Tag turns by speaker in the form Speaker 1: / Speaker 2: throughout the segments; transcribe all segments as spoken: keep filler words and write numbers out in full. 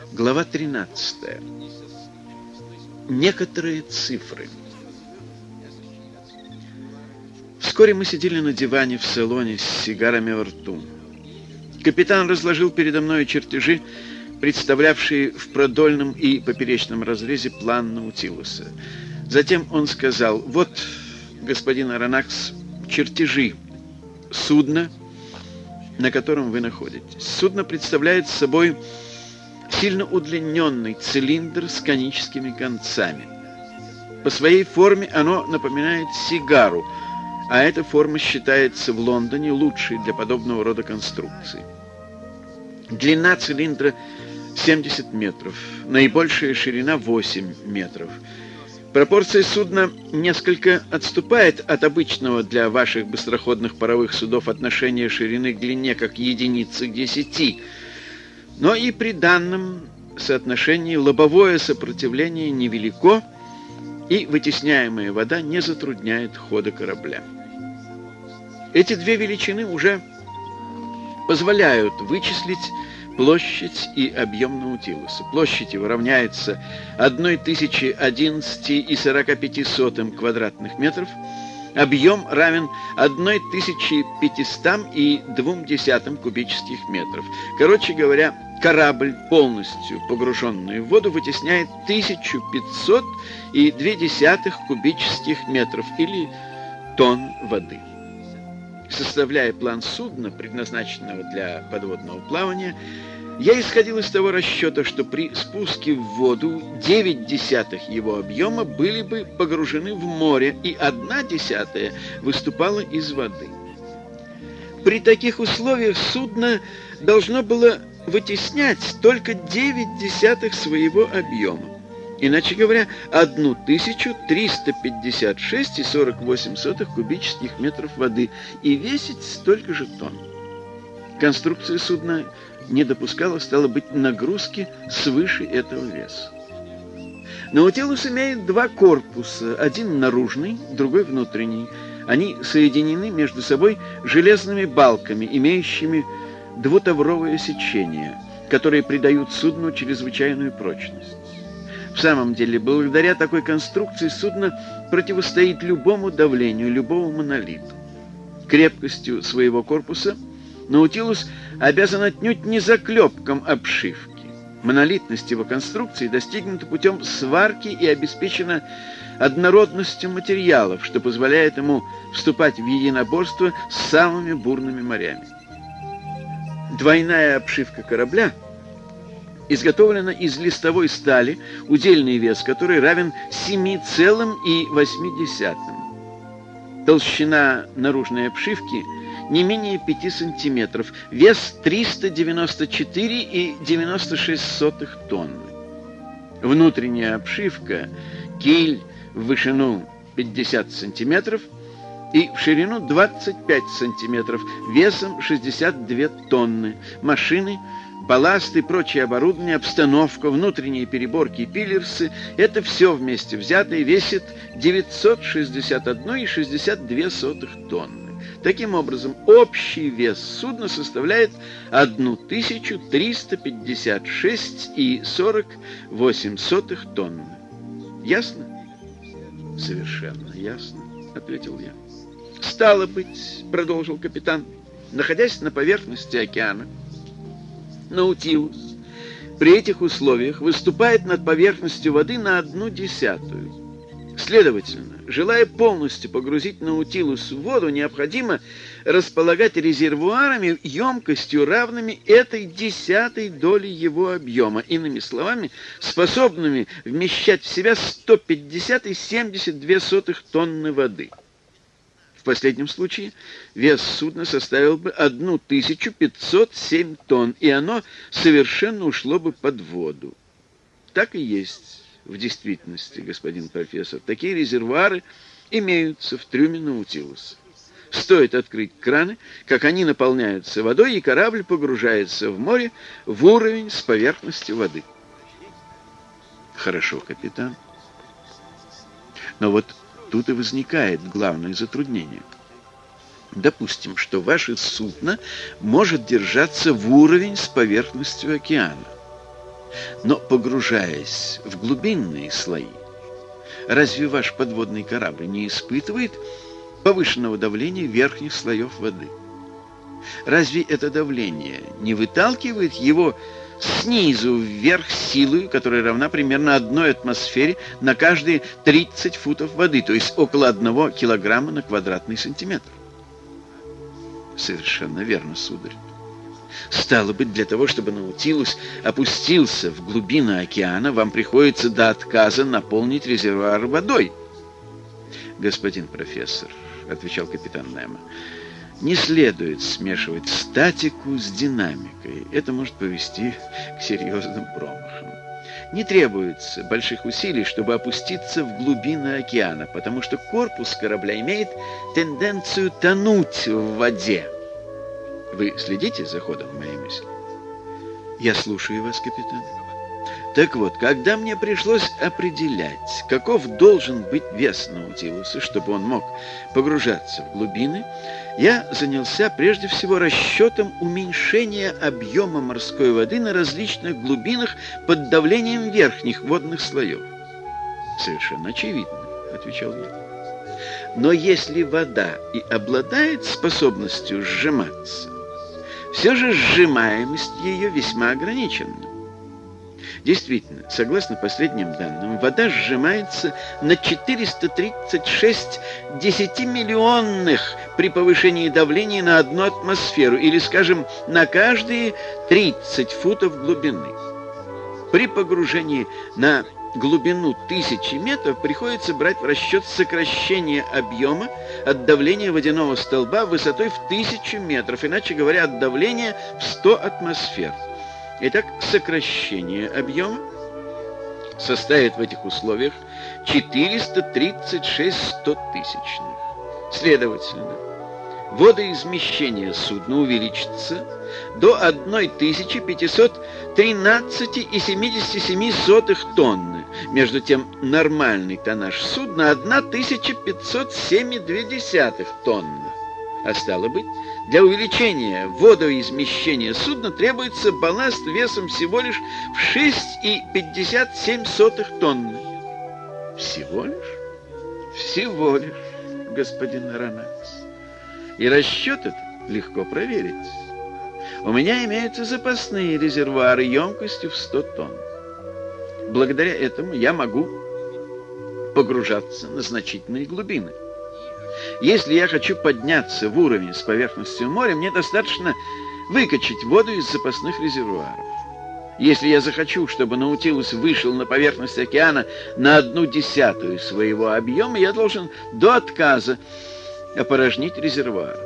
Speaker 1: Глава тринадцатая. Некоторые цифры. Вскоре мы сидели на диване в салоне с сигарами во рту. Капитан разложил передо мной чертежи, представлявшие в продольном и поперечном разрезе план Наутилуса. Затем он сказал: «Вот, господин Аронакс, чертежи судна, на котором вы находитесь. Судно представляет собой сильно удлиненный цилиндр с коническими концами. По своей форме оно напоминает сигару, а эта форма считается в Лондоне лучшей для подобного рода конструкции. Длина цилиндра семьдесят метров, наибольшая ширина восемь метров. Пропорция судна несколько отступает от обычного для ваших быстроходных паровых судов отношения ширины к длине как единицы к десяти, но и при данном соотношении лобовое сопротивление невелико, и вытесняемая вода не затрудняет хода корабля. Эти две величины уже позволяют вычислить площадь и объем Наутилуса. Площадь его равняется тысяче одиннадцати и сорока пяти сотым квадратных метров, объем равен тысяче пятистам и двум десятым кубических метров. Короче говоря, корабль, полностью погруженный в воду, вытесняет тысячу пятьсот и две десятых кубических метров или тонн воды. Составляя план судна, предназначенного для подводного плавания, я исходил из того расчета, что при спуске в воду девять десятых его объема были бы погружены в море, и одна десятая выступала из воды. При таких условиях судно должно было вытеснять только девять десятых своего объема, иначе говоря, тысячу триста пятьдесят шесть и сорок восемь сотых кубических метров воды, и весить столько же тонн. Конструкция судна не допускала, стало быть, нагрузки свыше этого веса. Наутилус имеет два корпуса, один наружный, другой внутренний. Они соединены между собой железными балками, имеющими двутавровое сечение, которые придают судну чрезвычайную прочность. В самом деле, благодаря такой конструкции судно противостоит любому давлению, любому монолиту. Крепкостью своего корпуса Наутилус обязан отнюдь не заклепкам обшивки. Монолитность его конструкции достигнута путем сварки и обеспечена однородностью материалов, что позволяет ему вступать в единоборство с самыми бурными морями. Двойная обшивка корабля изготовлена из листовой стали, удельный вес которой равен семи целым восьми десятым. Толщина наружной обшивки не менее пяти сантиметров, вес триста девяносто четыре и девяносто шесть сотых тонны. Внутренняя обшивка, киль в вышину пятьдесят сантиметров и в ширину двадцать пять сантиметров, весом шестьдесят две тонны. Машины, балласт и прочее оборудование, обстановка, внутренние переборки и пилерсы — это все вместе взятое весит девятьсот шестьдесят одна и шестьдесят две сотых тонны. Таким образом, общий вес судна составляет тысячу триста пятьдесят шесть и сорок восемь сотых тонны. Ясно? Совершенно ясно, ответил я. Стало быть, продолжил капитан, находясь на поверхности океана, Наутилус при этих условиях выступает над поверхностью воды на одну десятую. Следовательно, желая полностью погрузить Наутилус в воду, необходимо располагать резервуарами емкостью, равными этой десятой доли его объема, иными словами, способными вмещать в себя сто пятьдесят и семьдесят две сотых тонны воды. В последнем случае вес судна составил бы тысячу пятьсот семь тонн, и оно совершенно ушло бы под воду. Так и есть в действительности, господин профессор. Такие резервуары имеются в трюме Наутилуса. Стоит открыть краны, как они наполняются водой, и корабль погружается в море в уровень с поверхности воды. Хорошо, капитан. Но вот тут и возникает главное затруднение. Допустим, что ваше судно может держаться в уровень с поверхностью океана. Но погружаясь в глубинные слои, разве ваш подводный корабль не испытывает повышенного давления верхних слоев воды? Разве это давление не выталкивает его снизу вверх силой, которая равна примерно одной атмосфере на каждые тридцать футов воды, то есть около одного килограмма на квадратный сантиметр? Совершенно верно, сударь. Стало быть, для того, чтобы Наутилус опустился в глубины океана, вам приходится до отказа наполнить резервуар водой. Господин профессор, — отвечал капитан Немо, — не следует смешивать статику с динамикой. Это может повести к серьезным промахам. Не требуется больших усилий, чтобы опуститься в глубины океана, потому что корпус корабля имеет тенденцию тонуть в воде. Вы следите за ходом моей мысли? Я слушаю вас, капитан. Так вот, когда мне пришлось определять, каков должен быть вес Наутилуса, чтобы он мог погружаться в глубины, я занялся прежде всего расчетом уменьшения объема морской воды на различных глубинах под давлением верхних водных слоев. Совершенно очевидно, отвечал я. Но если вода и обладает способностью сжиматься, все же сжимаемость ее весьма ограничена. Действительно, согласно последним данным, вода сжимается на четыреста тридцать шесть десятимиллионных при повышении давления на одну атмосферу, или, скажем, на каждые тридцать футов глубины. При погружении на глубину тысячи метров приходится брать в расчет сокращение объема от давления водяного столба высотой в тысячу метров, иначе говоря, от давления в сто атмосфер. Итак, сокращение объема составит в этих условиях четыреста тридцать шесть стотысячных. Следовательно, водоизмещение судна увеличится до тысячи пятисот тринадцати целых семидесяти семи сотых тонны. Между тем, нормальный тоннаж судна тысяча пятьсот семь целых две десятых тонны. А стало быть, для увеличения водоизмещения судна требуется балласт весом всего лишь в шесть целых пятьдесят семь сотых тонны. Всего лишь? Всего лишь, господин Аронакс. И расчет этот легко проверить. У меня имеются запасные резервуары емкостью в сто тонн. Благодаря этому я могу погружаться на значительные глубины. Если я хочу подняться в уровень с поверхностью моря, мне достаточно выкачать воду из запасных резервуаров. Если я захочу, чтобы Наутилус вышел на поверхность океана на одну десятую своего объема, я должен до отказа опорожнить резервуар.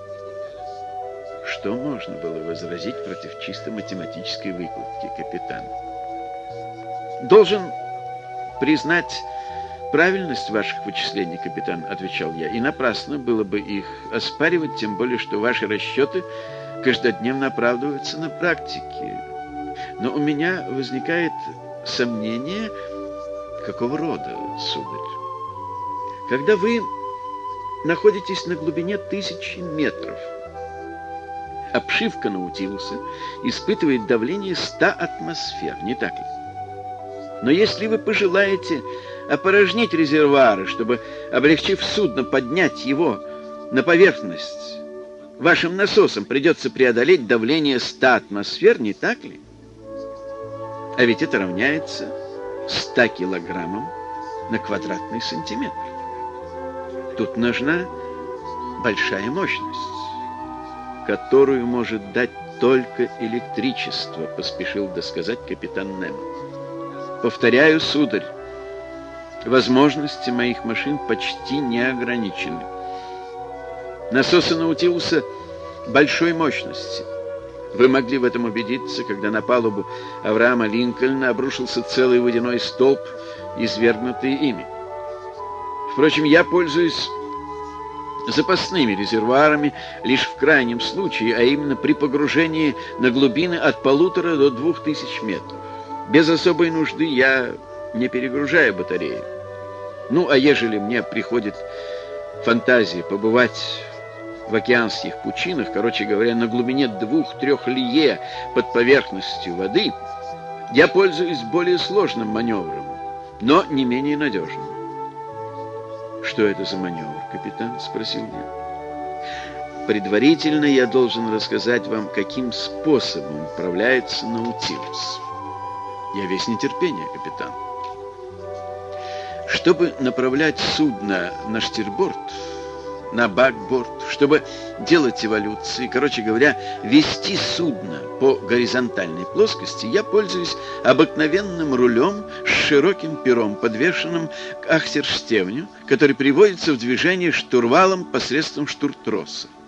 Speaker 1: Что можно было возразить против чисто математической выкладки, капитан? Должен признать правильность ваших вычислений, капитан, отвечал я, и напрасно было бы их оспаривать, тем более, что ваши расчеты каждодневно оправдываются на практике. Но у меня возникает сомнение, какого рода, сударь. Когда вы находитесь на глубине тысячи метров, обшивка Наутилуса испытывает давление ста атмосфер, не так ли? Но если вы пожелаете опорожнить резервуары, чтобы, облегчив судно, поднять его на поверхность, вашим насосам придется преодолеть давление ста атмосфер, не так ли? А ведь это равняется ста килограммам на квадратный сантиметр. Тут нужна большая мощность, которую может дать только электричество, поспешил досказать капитан Немо. Повторяю, сударь, возможности моих машин почти не ограничены. Насосы Наутилуса большой мощности. Вы могли в этом убедиться, когда на палубу Авраама Линкольна обрушился целый водяной столб, извергнутый ими. Впрочем, я пользуюсь запасными резервуарами лишь в крайнем случае, а именно при погружении на глубины от полутора до двух тысяч метров. Без особой нужды я не перегружаю батареи. Ну, а ежели мне приходит фантазия побывать в океанских пучинах, короче говоря, на глубине двух-трех лье под поверхностью воды, Я пользуюсь более сложным маневром, но не менее надежным. «Что это за маневр, капитан?» — спросил я. «Предварительно я должен рассказать вам, каким способом управляется Наутилус. Я весь нетерпение, капитан. Чтобы направлять судно на штирборд, на бакборд, чтобы делать эволюции, короче говоря, вести судно по горизонтальной плоскости, я пользуюсь обыкновенным рулем с широким пером, подвешенным к ахтерштевню, который приводится в движение штурвалом посредством штуртроса.